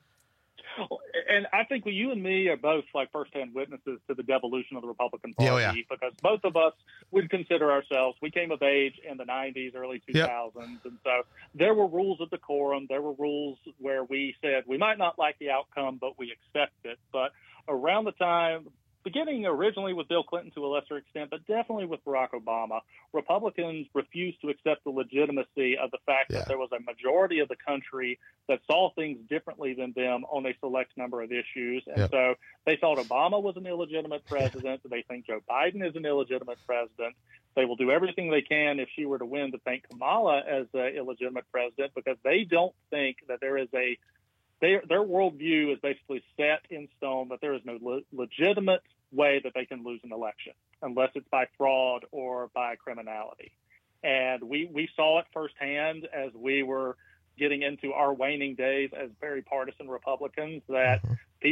And I think you and me are both like firsthand witnesses to the devolution of the Republican Party, because both of us would consider ourselves, we came of age in the 90s, early 2000s. And so there were rules of decorum. There were rules where we said we might not like the outcome, but we accept it. But around the time, beginning originally with Bill Clinton to a lesser extent, but definitely with Barack Obama, Republicans refused to accept the legitimacy of the fact that there was a majority of the country that saw things differently than them on a select number of issues. And so they thought Obama was an illegitimate president. They think Joe Biden is an illegitimate president. They will do everything they can if she were to win to thank Kamala as an illegitimate president, because they don't think that there is their worldview is basically set in stone, that there is no legitimate way that they can lose an election unless it's by fraud or by criminality. And we saw it firsthand as we were getting into our waning days as very partisan Republicans, that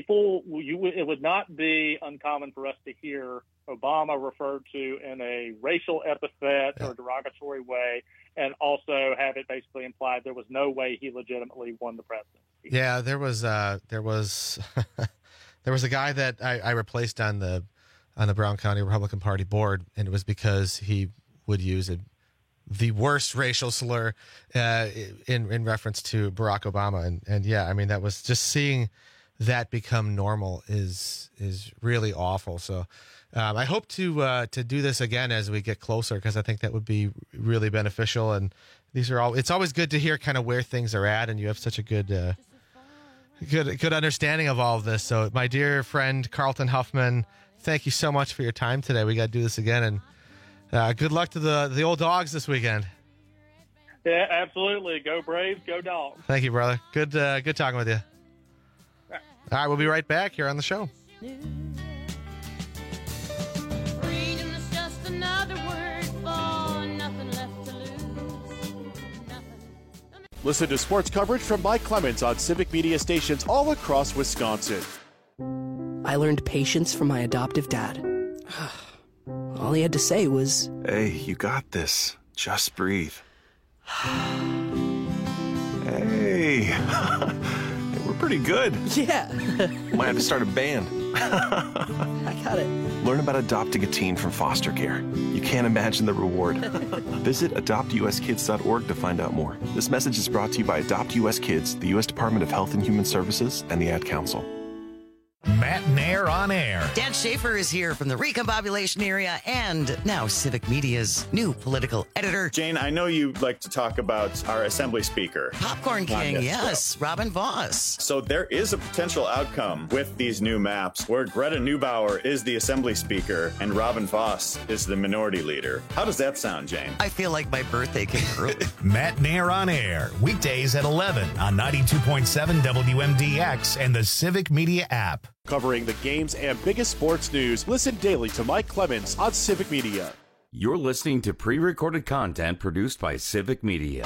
it would not be uncommon for us to hear Obama referred to in a racial epithet or derogatory way, and also have it basically implied there was no way he legitimately won the presidency. Yeah, there was there was a guy that I replaced on the Brown County Republican Party board, and it was because he would use the worst racial slur in reference to Barack Obama, and yeah, I mean, that was just seeing that become normal is really awful. So I hope to do this again as we get closer, because I think that would be really beneficial. And it's always good to hear kind of where things are at, and you have such a good understanding of all of this. So my dear friend Carlton Huffman, thank you so much for your time today. We got to do this again, and good luck to the old dogs this weekend. Yeah, absolutely. Go Braves, go Dogs. Thank you, brother. Good talking with you. All right, we'll be right back here on the show. Freedom is just another word for nothing left to lose. Listen to sports coverage from Mike Clemens on Civic Media stations all across Wisconsin. I learned patience from my adoptive dad. All he had to say was, "Hey, you got this. Just breathe." Hey. We're pretty good. Yeah. Might have to start a band. I got it. Learn about adopting a teen from foster care. You can't imagine the reward. Visit adoptuskids.org to find out more. This message is brought to you by Adopt U.S. Kids, the U.S. Department of Health and Human Services, and the Ad Council. Matt Nair on air. Dan Schaefer is here from the recombobulation area and now Civic Media's new political editor. Jane, I know you like to talk about our Assembly Speaker. Popcorn King, yes, Robin Voss. So there is a potential outcome with these new maps where Greta Neubauer is the Assembly Speaker and Robin Voss is the Minority Leader. How does that sound, Jane? I feel like my birthday came early. Matt Nair on air, weekdays at 11 on 92.7 WMDX and the Civic Media app. Covering the games and biggest sports news, listen daily to Mike Clemens on Civic Media. You're listening to pre-recorded content produced by Civic Media.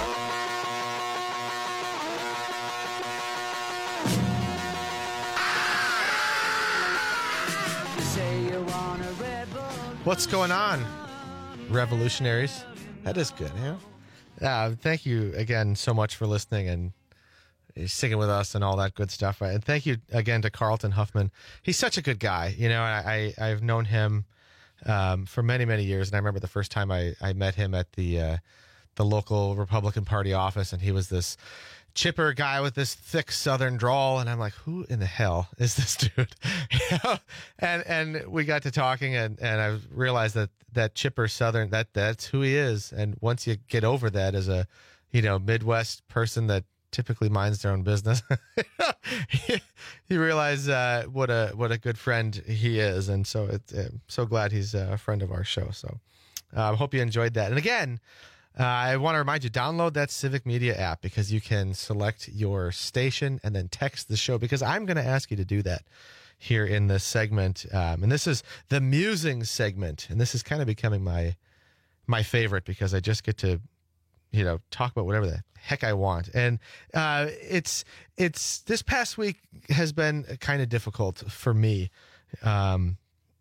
What's going on, revolutionaries? That is good, yeah? Thank you again so much for listening and singing with us and all that good stuff. And thank you again to Carlton Huffman. He's such a good guy. You know, I've known him for many, many years. And I remember the first time I met him at the local Republican Party office, and he was this chipper guy with this thick Southern drawl. And I'm like, who in the hell is this dude? You know? And we got to talking, and I realized that chipper Southern, that's who he is. And once you get over that as a, Midwest person that typically minds their own business, you realize what a good friend he is. And so I'm so glad he's a friend of our show. So I hope you enjoyed that. And again, I want to remind you, download that Civic Media app, because you can select your station and then text the show, because I'm going to ask you to do that here in this segment. And this is the musing segment. And this is kind of becoming my favorite, because I just get to talk about whatever the heck I want. And it's this past week has been kind of difficult for me. And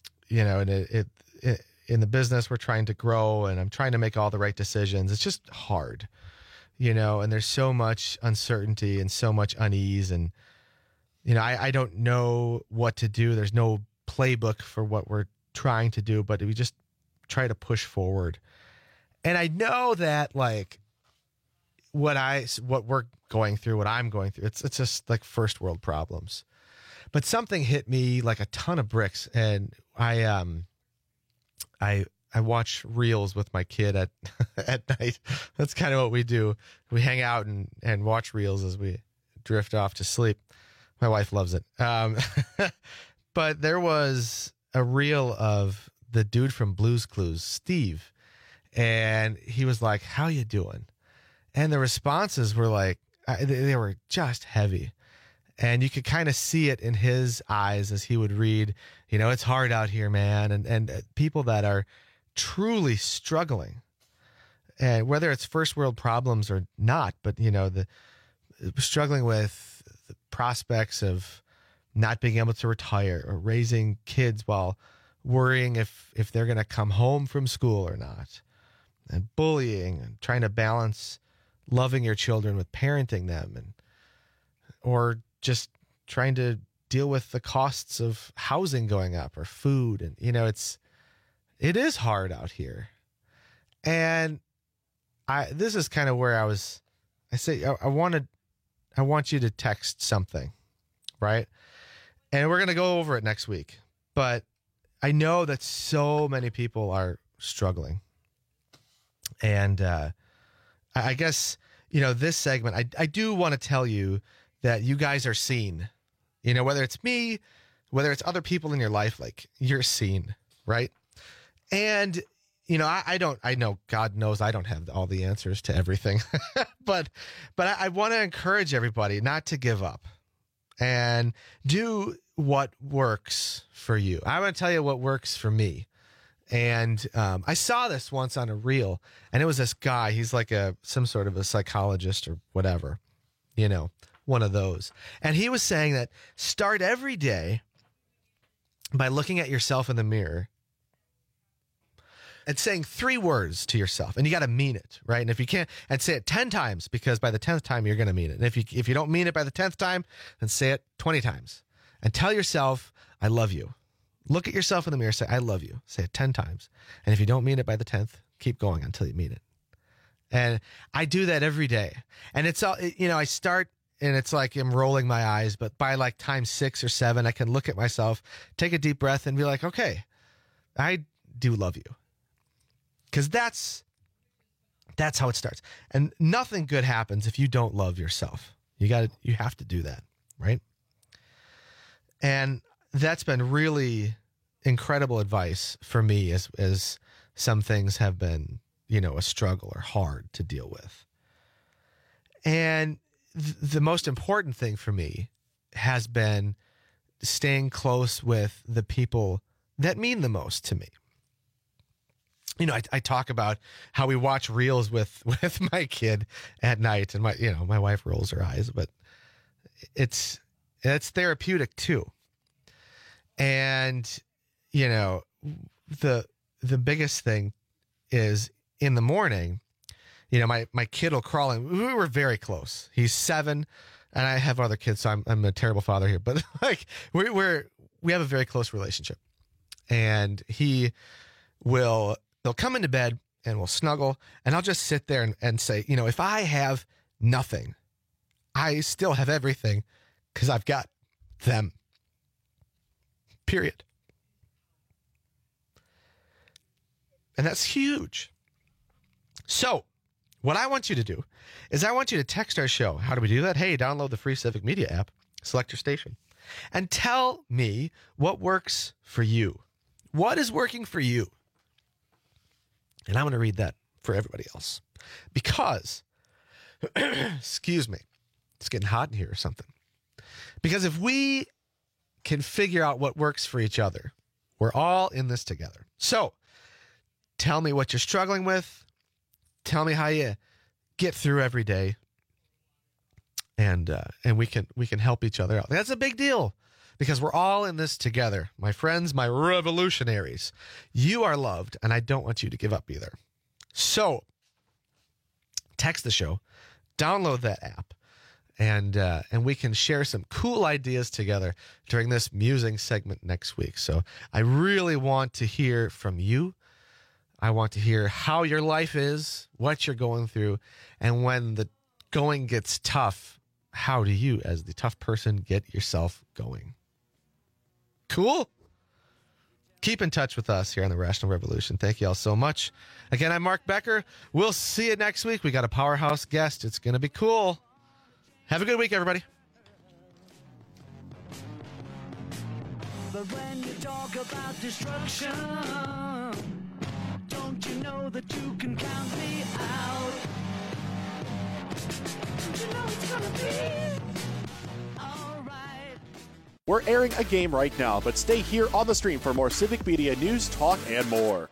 in the business, we're trying to grow, and I'm trying to make all the right decisions. It's just hard, and there's so much uncertainty and so much unease. And, I don't know what to do. There's no playbook for what we're trying to do, but we just try to push forward. And I know that, like, what we're going through, what I'm going through, it's just like first world problems. But something hit me like a ton of bricks, and I watch reels with my kid at night. That's kind of what we do. We hang out and watch reels as we drift off to sleep. My wife loves it. But there was a reel of the dude from Blue's Clues, Steve. And he was like, "How you doing?" And the responses were like, they were just heavy. And you could kind of see it in his eyes as he would read, "It's hard out here, man." And people that are truly struggling, and whether it's first world problems or not, but, struggling with the prospects of not being able to retire or raising kids while worrying if they're going to come home from school or not. And bullying, and trying to balance loving your children with parenting them, or just trying to deal with the costs of housing going up or food. And, it is hard out here. And this is kind of where I want you to text something, right? And we're going to go over it next week, but I know that so many people are struggling. And I guess, this segment, I do want to tell you that you guys are seen. Whether it's me, whether it's other people in your life, like, you're seen, right? And, I know, God knows I don't have all the answers to everything. but I want to encourage everybody not to give up and do what works for you. I want to tell you what works for me. And I saw this once on a reel, and it was this guy. He's like some sort of a psychologist or whatever, one of those. And he was saying that start every day by looking at yourself in the mirror and saying 3 words to yourself, and you got to mean it, right? And if you can't, and say it 10 times, because by the 10th time you're going to mean it. And if you don't mean it by the 10th time, then say it 20 times and tell yourself, "I love you." Look at yourself in the mirror, say, "I love you." Say it 10 times. And if you don't mean it by the 10th, keep going until you mean it. And I do that every day. And it's all, I start and it's like I'm rolling my eyes, but by like time 6 or 7, I can look at myself, take a deep breath, and be like, okay, I do love you. Because that's how it starts. And nothing good happens if you don't love yourself. You have to do that, right? And that's been really incredible advice for me as some things have been, a struggle or hard to deal with. And the most important thing for me has been staying close with the people that mean the most to me. I talk about how we watch reels with my kid at night, and my wife rolls her eyes, but it's therapeutic too. And the biggest thing is in the morning, my kid will crawl in. We were very close. He's 7, and I have other kids, so I'm a terrible father here. But like we have a very close relationship, and he'll come into bed and we'll snuggle, and I'll just sit there and say, if I have nothing, I still have everything because I've got them. Period. And that's huge. So what I want you to do is I want you to text our show. How do we do that? Hey, download the free Civic Media app, select your station, and tell me what works for you. What is working for you? And I'm going to read that for everybody else. Because, excuse me, it's getting hot in here or something. Because if we can figure out what works for each other, we're all in this together. So tell me what you're struggling with. Tell me how you get through every day. And we can help each other out. That's a big deal. Because we're all in this together. My friends, my revolutionaries. You are loved, and I don't want you to give up either. So, text the show, download that app, and we can share some cool ideas together during this musing segment next week. So, I really want to hear from you. I want to hear how your life is, what you're going through, and when the going gets tough, how do you, as the tough person, get yourself going? Cool. Keep in touch with us here on the Rational Revolution. Thank you all so much. Again, I'm Mark Becker. We'll see you next week. We got a powerhouse guest. It's going to be cool. Have a good week, everybody. But when you talk about destruction, don't you know that you can count me out? Don't you know it's gonna be all right? We're airing a game right now, but stay here on the stream for more Civic Media news, talk, and more.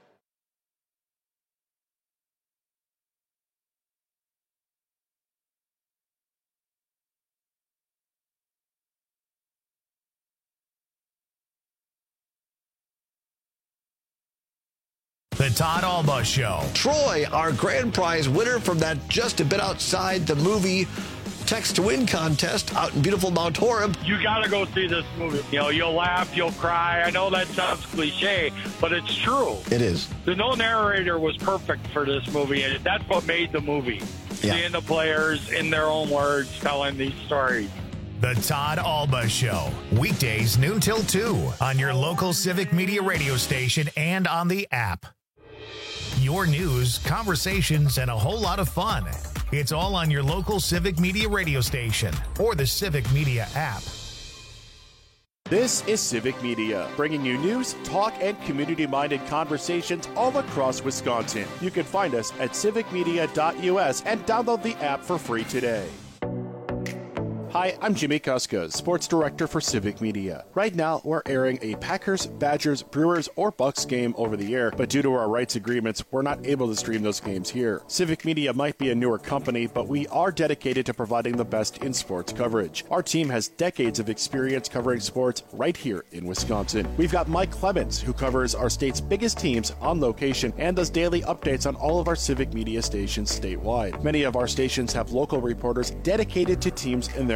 The Todd Alba Show. Troy, our grand prize winner from that Just a Bit Outside the Movie Text to Win contest out in beautiful Mount Horeb. You got to go see this movie. You'll laugh, you'll cry. I know that sounds cliche, but it's true. It is. The no narrator was perfect for this movie, and that's what made the movie. Yeah. Seeing the players in their own words telling these stories. The Todd Alba Show. Weekdays noon till 2 on your local Civic Media radio station and on the app. Your news, conversations, and a whole lot of fun. It's all on your local Civic Media radio station or the Civic Media app. This is Civic Media, bringing you news, talk, and community-minded conversations all across Wisconsin. You can find us at civicmedia.us and download the app for free today. Hi, I'm Jimmy Kuska, Sports Director for Civic Media. Right now, we're airing a Packers, Badgers, Brewers, or Bucks game over the air, but due to our rights agreements, we're not able to stream those games here. Civic Media might be a newer company, but we are dedicated to providing the best in sports coverage. Our team has decades of experience covering sports right here in Wisconsin. We've got Mike Clemens, who covers our state's biggest teams on location and does daily updates on all of our Civic Media stations statewide. Many of our stations have local reporters dedicated to teams in their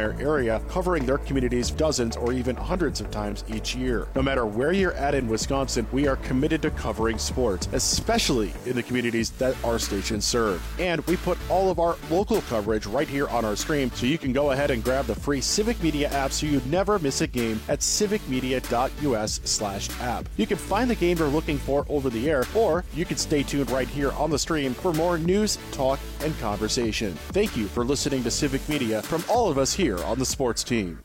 their area, covering their communities dozens or even hundreds of times each year. No matter where you're at in Wisconsin, we are committed to covering sports, especially in the communities that our stations serve. And we put all of our local coverage right here on our stream, so you can go ahead and grab the free Civic Media app so you never miss a game at civicmedia.us/app. You can find the game you're looking for over the air, or you can stay tuned right here on the stream for more news, talk, and conversation. Thank you for listening to Civic Media from all of us here on the sports team.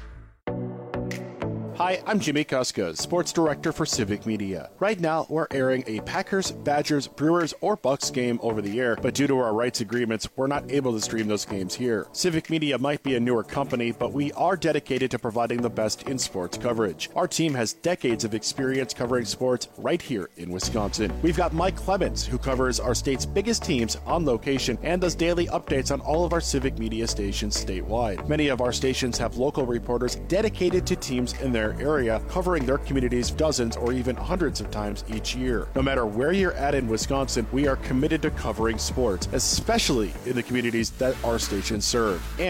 Hi, I'm Jimmy Kuska, Sports Director for Civic Media. Right now, we're airing a Packers, Badgers, Brewers, or Bucks game over the air, but due to our rights agreements, we're not able to stream those games here. Civic Media might be a newer company, but we are dedicated to providing the best in sports coverage. Our team has decades of experience covering sports right here in Wisconsin. We've got Mike Clemens, who covers our state's biggest teams on location and does daily updates on all of our Civic Media stations statewide. Many of our stations have local reporters dedicated to teams in their area, covering their communities dozens or even hundreds of times each year. No matter where you're at in Wisconsin, we are committed to covering sports, especially in the communities that our stations serve. And